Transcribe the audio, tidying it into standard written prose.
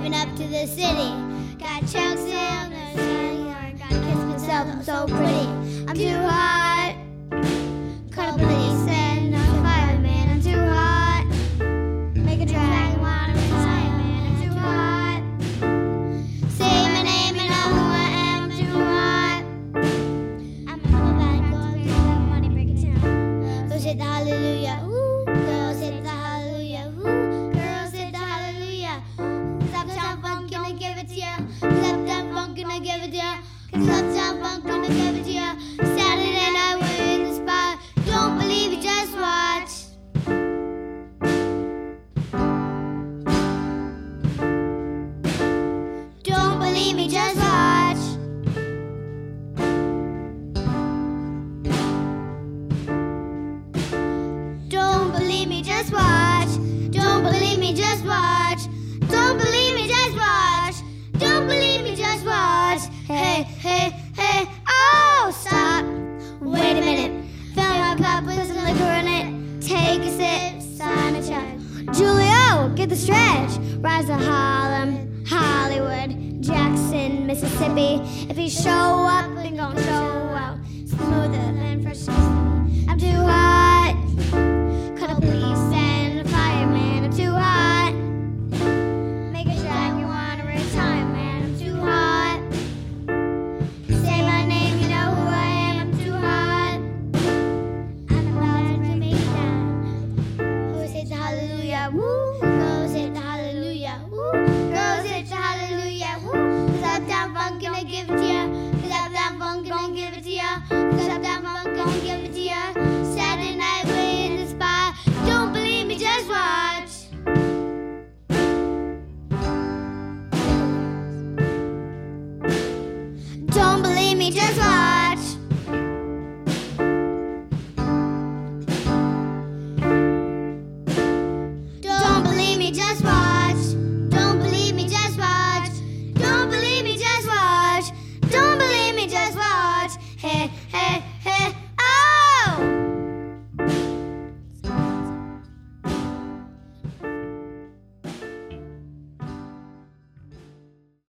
driving up to the city. Got Chelsea on the side, got kiss myself, I'm so pretty. I'm too hot. Call the police and I'm a fireman. I'm too hot. Make a drag wanna retire, man. I'm too hot. Say my name and know who I am. I'm too hot. I'm a bad girl, get that money, break it down. Girls hit the hallelujah, ooh. Girls hit the hallelujah, ooh. Girls hit the hallelujah. Uptown funk, gonna give it to ya. Uptown funk, gonna give it to ya. Uptown funk, gonna give it to ya. Saturday night, we're in the spot. Don't believe it, just watch. Don't believe me, just watch. Don't believe me, just watch. Don't believe me, just watch. Don't believe me, just watch. Don't believe me, just watch. Hey, hey, hey, oh, stop. Wait a minute. Fill my cup with some liquor in it. Take a sip, sign a check. Julio, get the stretch. Rise to Harlem, Hollywood, Jackson, Mississippi. If you show up, then gon' show out. Smoother than fresh. I'm too high.